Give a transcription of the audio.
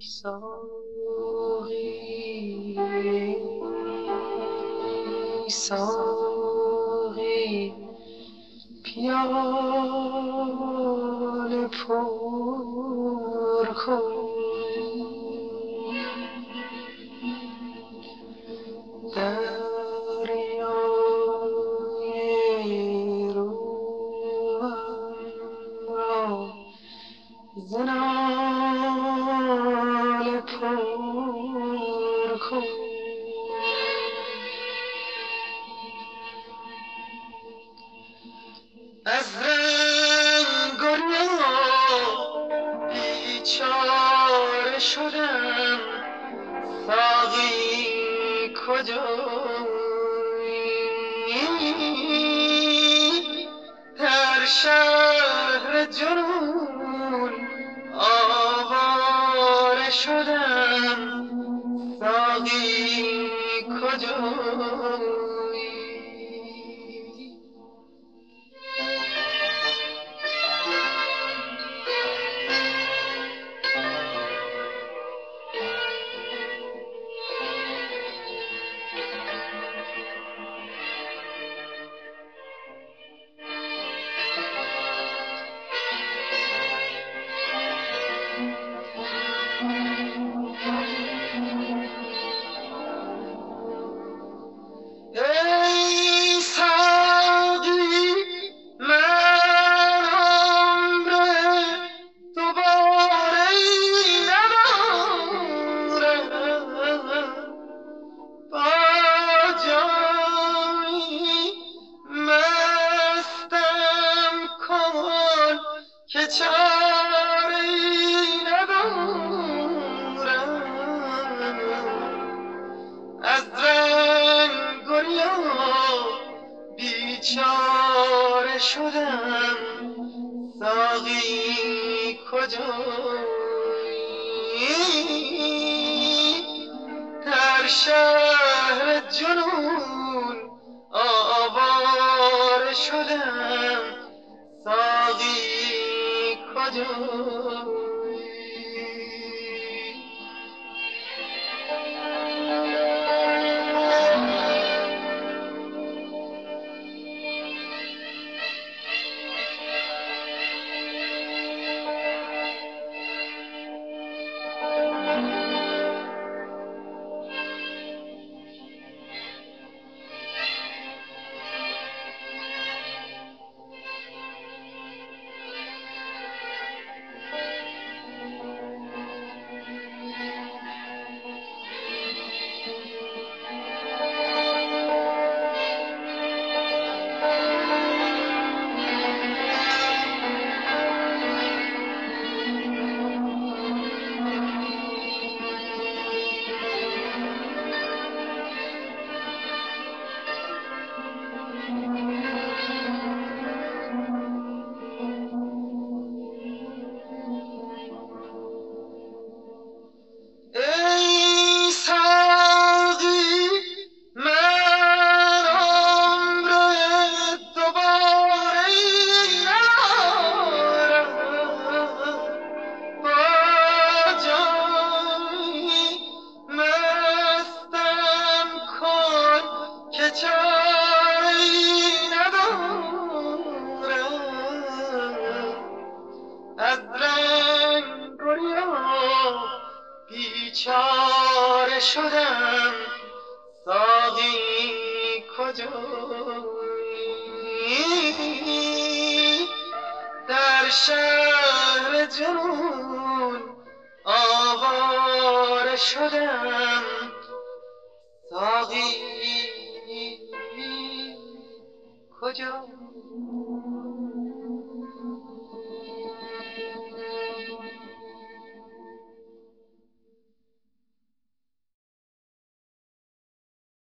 ساقی ساقی پیاله پر کن دریای روم را ز ناله پر کن از رنگ و بیچاره شدم ساقی کجایی در شهر جنون آواره شدم ساقی کجایی ای ساقی من عمر دوباره ندارم با جامی مستم کن که چاره‌ای ندارم از رنگ و بیچاره شدم ساقی کجایی در شهر جنون آواره شدم ساقی کجایی ای ساقی من عمر دوباره ندارم با جامی مستم کن که چاره‌ای ندارم از رنگ و بیچاره شدم ساقی کجایی در شهر جنون آواره شدم ساقی کجایی